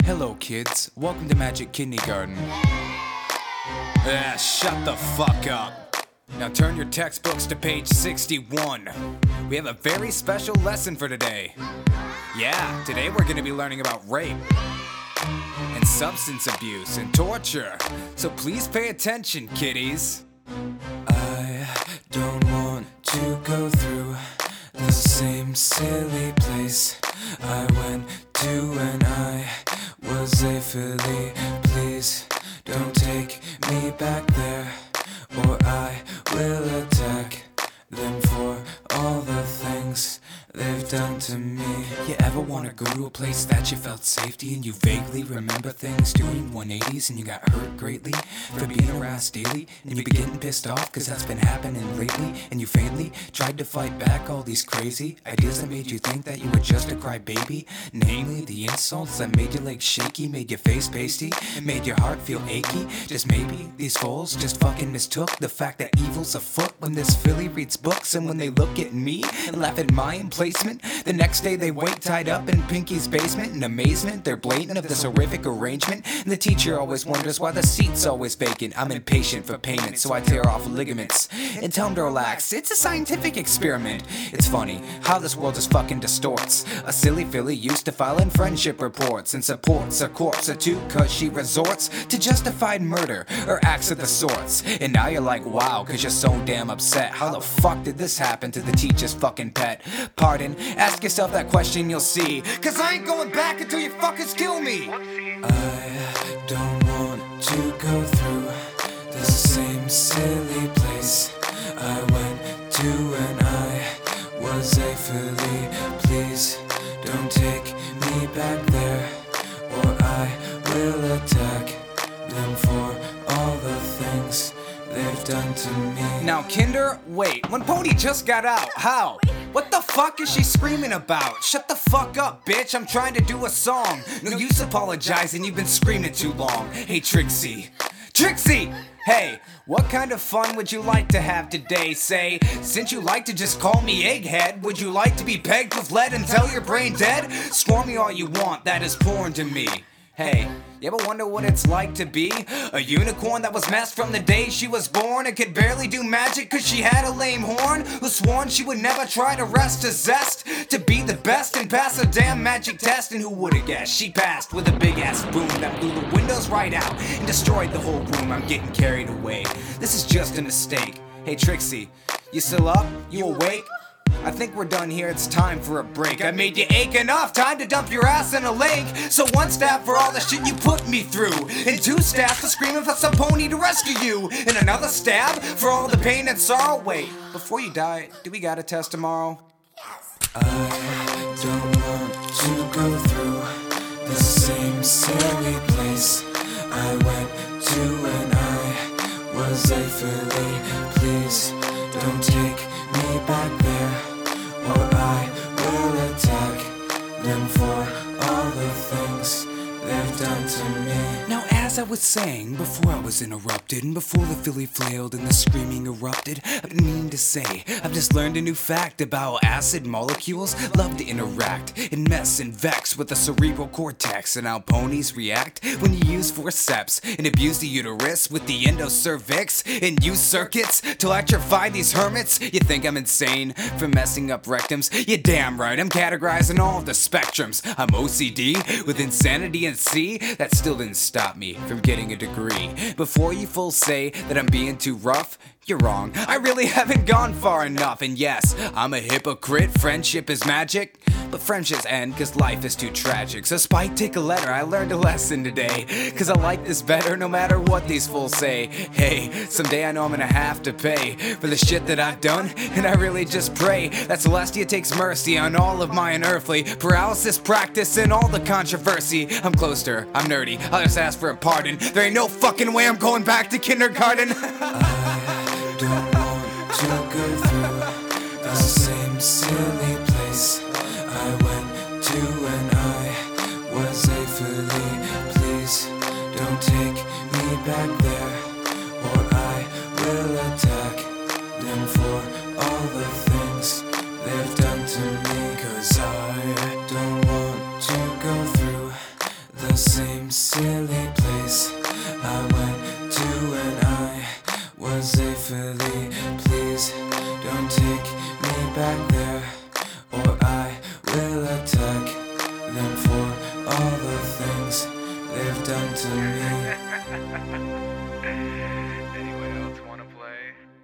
Hello kids, welcome to Magic Kindergarten. Shut the fuck up. Now turn your textbooks to page 61. We have a very special lesson for today. Yeah, today we're gonna be learning about rape and substance abuse and torture. So please pay attention, kiddies. I don't want to go through the same silly place I went to when I was a filly. Please don't take me back there, or I will attack them for all the things they've done to me. You ever wanna go to a place that you felt safety and you vaguely remember things doing 180s and you got hurt greatly for being harassed daily, and you be getting pissed off cause that's been happening lately, and you faintly tried to fight back all these crazy ideas that made you think that you were just a crybaby, namely the insults that made your legs shaky, made your face pasty, and made your heart feel achy. Just maybe these fools just fucking mistook the fact that evil's afoot when this filly reads books, and when they look at me and laugh at my emplacement, the next day they wait tied up in Pinky's basement. In amazement, they're blatant of this horrific arrangement, and the teacher always wonders why the seat's always vacant. I'm impatient for payment, so I tear off ligaments and tell them to relax. It's a scientific experiment. It's funny how this world just fucking distorts. A silly filly used to file in friendship reports and supports a corpse or two cause she resorts to justified murder or acts of the sorts. And now you're like, wow, cause you're so damn upset. How the fuck did this happen to the teacher's fucking pet? Pardon, ask yourself that question, you'll see, cause I ain't going back until you fuckers kill me. I don't want to go through the same silly place I went to when I was a filly. Please don't take me back there, or I will attack them for all the things they've done to me. Now Kinder, wait, when Pony just got out, how? What the fuck is she screaming about? Shut the fuck up, bitch, I'm trying to do a song. No use apologizing, you've been screaming too long. Hey Trixie, Trixie! Hey, what kind of fun would you like to have today? Say, since you like to just call me egghead, would you like to be pegged with lead until your brain dead? Score me all you want, that is porn to me. Hey, you ever wonder what it's like to be a unicorn that was masked from the day she was born and could barely do magic cause she had a lame horn? Who sworn she would never try to rest a zest to be the best and pass a damn magic test? And who would've guessed she passed with a big ass boom that blew the windows right out and destroyed the whole room. I'm getting carried away, this is just a mistake. Hey Trixie, you still up? You awake? I think we're done here, it's time for a break. I made you ache enough, time to dump your ass in a lake. So one stab for all the shit you put me through, and two stabs for screaming for some pony to rescue you, and another stab for all the pain and sorrow. Wait, before you die, do we got a test tomorrow? Yes. I don't want to go through the same silly place I went to when I was a filly. Please don't take me back there, or I will attack them for all the things they've done to me. Now as I was saying, before I was interrupted, and before the filly flailed and the screaming erupted, I didn't mean to say, I've just learned a new fact about acid molecules love to interact and mess and vex with the cerebral cortex, and how ponies react when you use forceps and abuse the uterus with the endocervix and use circuits to electrify these hermits. You think I'm insane for messing up rectums? You're damn right, I'm categorizing all of the spectrums. I'm OCD with insanity and C. That still didn't stop me from getting a degree. Before you full say that I'm being too rough, you're wrong, I really haven't gone far enough. And yes, I'm a hypocrite, friendship is magic, but friendships end cause life is too tragic. So Spike, take a letter, I learned a lesson today, cause I like this better no matter what these fools say. Hey, someday I know I'm gonna have to pay for the shit that I've done, and I really just pray that Celestia takes mercy on all of my unearthly paralysis practice and all the controversy. I'm close to her, I'm nerdy, I'll just ask for a pardon. There ain't no fucking way I'm going back to kindergarten. I don't want to go through the same silly place I went to when I was a filly. Please don't take me back there, or I will attack them for all the things they've done to me. Cause I don't want to go through the same same silly place I went to when I was a filly. Please don't take me back there, or I will attack them for all the things they've done to me. Anyone else wanna play?